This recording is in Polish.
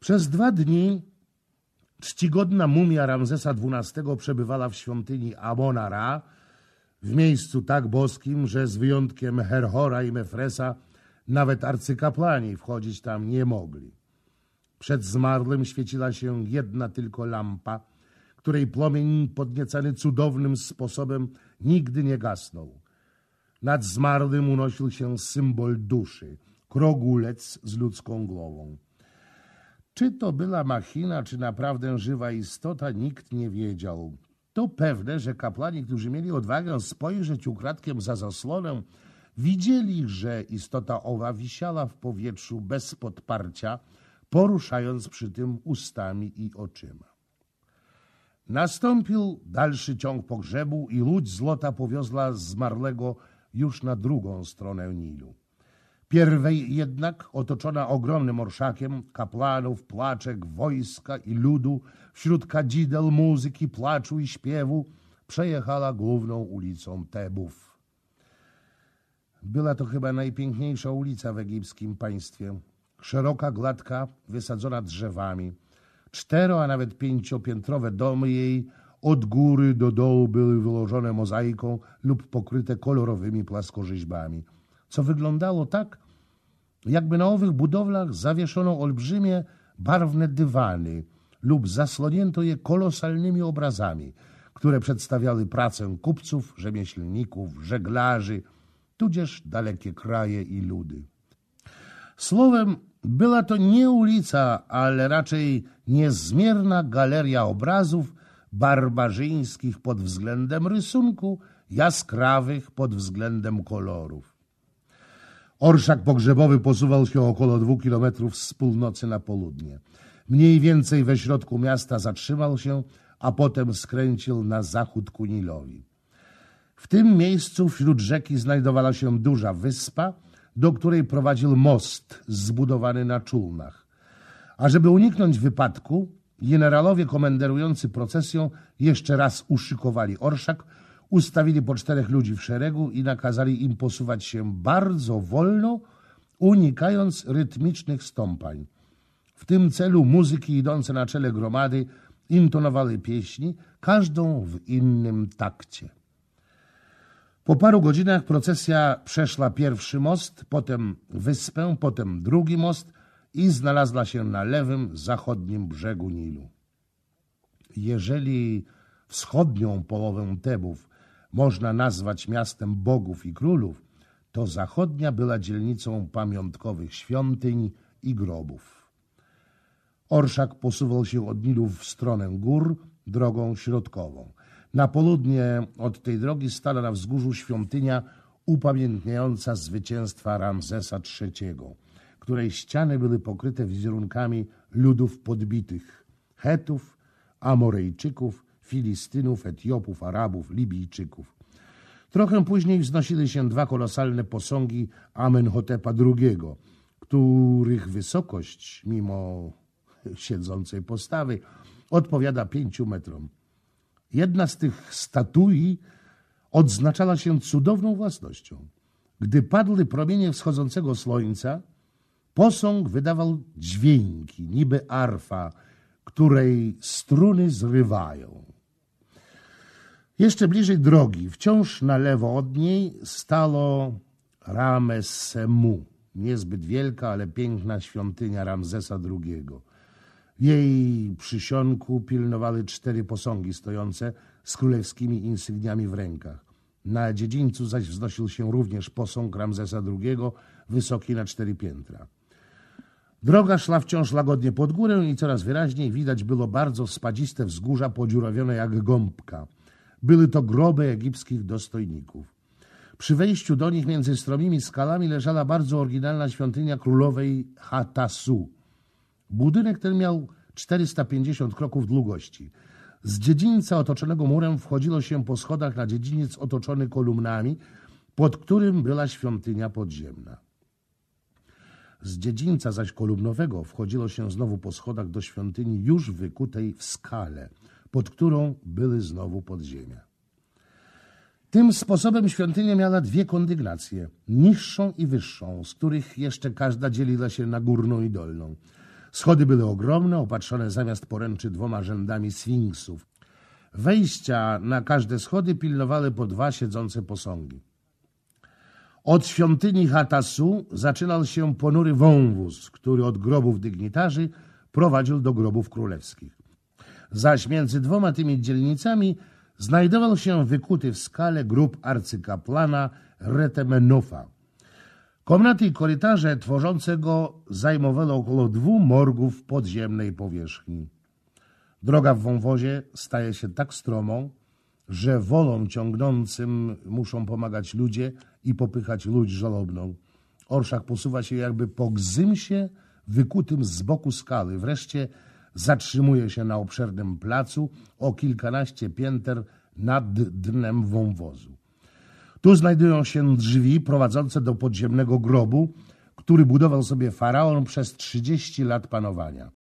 Przez 2 dni czcigodna mumia Ramzesa XII przebywała w świątyni Amona-Ra, w miejscu tak boskim, że z wyjątkiem Herhora i Mefresa nawet arcykapłani wchodzić tam nie mogli. Przed zmarłym świeciła się jedna tylko lampa, której płomień podniecany cudownym sposobem nigdy nie gasnął. Nad zmarłym unosił się symbol duszy, krogulec z ludzką głową. Czy to była machina, czy naprawdę żywa istota, nikt nie wiedział. To pewne, że kapłani, którzy mieli odwagę spojrzeć ukradkiem za zasłonę, widzieli, że istota owa wisiała w powietrzu bez podparcia, poruszając przy tym ustami i oczyma. Nastąpił dalszy ciąg pogrzebu i łódź złota powiozła zmarłego już na drugą stronę Nilu. Pierwej jednak, otoczona ogromnym orszakiem kapłanów, płaczek, wojska i ludu, wśród kadzidel, muzyki, płaczu i śpiewu, przejechała główną ulicą Tebów. Była to chyba najpiękniejsza ulica w egipskim państwie. Szeroka, gładka, wysadzona drzewami. 4, a nawet 5-piętrowe domy jej od góry do dołu były wyłożone mozaiką lub pokryte kolorowymi płaskorzeźbami, co wyglądało tak, jakby na owych budowlach zawieszono olbrzymie, barwne dywany lub zasłonięto je kolosalnymi obrazami, które przedstawiały pracę kupców, rzemieślników, żeglarzy, tudzież dalekie kraje i ludy. Słowem, była to nie ulica, ale raczej niezmierna galeria obrazów barbarzyńskich pod względem rysunku, jaskrawych pod względem kolorów. Orszak pogrzebowy posuwał się około 2 kilometrów z północy na południe. Mniej więcej we środku miasta zatrzymał się, a potem skręcił na zachód ku Nilowi. W tym miejscu wśród rzeki znajdowała się duża wyspa, do której prowadził most zbudowany na czółnach. A żeby uniknąć wypadku, generalowie komenderujący procesją jeszcze raz uszykowali orszak, ustawili po 4 ludzi w szeregu i nakazali im posuwać się bardzo wolno, unikając rytmicznych stąpań. W tym celu muzyki idące na czele gromady intonowały pieśni, każdą w innym takcie. Po paru godzinach procesja przeszła pierwszy most, potem wyspę, potem drugi most i znalazła się na lewym, zachodnim brzegu Nilu. Jeżeli wschodnią połowę Tebów można nazwać miastem bogów i królów, to zachodnia była dzielnicą pamiątkowych świątyń i grobów. Orszak posuwał się od Nilu w stronę gór drogą środkową. Na południe od tej drogi stała na wzgórzu świątynia upamiętniająca zwycięstwa Ramzesa III, której ściany były pokryte wizerunkami ludów podbitych: Chetów, Amorejczyków, Filistynów, Etiopów, Arabów, Libijczyków. Trochę później wznosiły się 2 kolosalne posągi Amenhotepa II, których wysokość, mimo siedzącej postawy, odpowiada 5 metrom. Jedna z tych statui odznaczała się cudowną własnością. Gdy padły promienie wschodzącego słońca, posąg wydawał dźwięki, niby arfa, której struny zrywają. Jeszcze bliżej drogi, wciąż na lewo od niej, stało Ramesemu, niezbyt wielka, ale piękna świątynia Ramzesa II. W jej przysionku pilnowały 4 posągi stojące z królewskimi insygniami w rękach. Na dziedzińcu zaś wznosił się również posąg Ramzesa II, wysoki na 4 piętra. Droga szła wciąż łagodnie pod górę i coraz wyraźniej widać było bardzo spadziste wzgórza podziurawione jak gąbka. Były to groby egipskich dostojników. Przy wejściu do nich między stromymi skalami leżała bardzo oryginalna świątynia królowej Hatasu. Budynek ten miał 450 kroków długości. Z dziedzińca otoczonego murem wchodziło się po schodach na dziedziniec otoczony kolumnami, pod którym była świątynia podziemna. Z dziedzińca zaś kolumnowego wchodziło się znowu po schodach do świątyni już wykutej w skale, pod którą były znowu podziemia. Tym sposobem świątynia miała 2 kondygnacje, niższą i wyższą, z których jeszcze każda dzieliła się na górną i dolną. Schody były ogromne, opatrzone zamiast poręczy 2 rzędami sfinksów. Wejścia na każde schody pilnowały po 2 siedzące posągi. Od świątyni Hatasu zaczynał się ponury wąwóz, który od grobów dygnitarzy prowadził do grobów królewskich. Zaś między 2 tymi dzielnicami znajdował się wykuty w skale grób arcykapłana Retemenofa. Komnaty i korytarze tworzące go zajmowały około 2 morgów podziemnej powierzchni. Droga w wąwozie staje się tak stromą, że wolom ciągnącym muszą pomagać ludzie i popychać ludź żalobną. Orszak posuwa się jakby po gzymsie wykutym z boku skały. Wreszcie zatrzymuje się na obszernym placu o kilkanaście pięter nad dnem wąwozu. Tu znajdują się drzwi prowadzące do podziemnego grobu, który budował sobie faraon przez 30 lat panowania.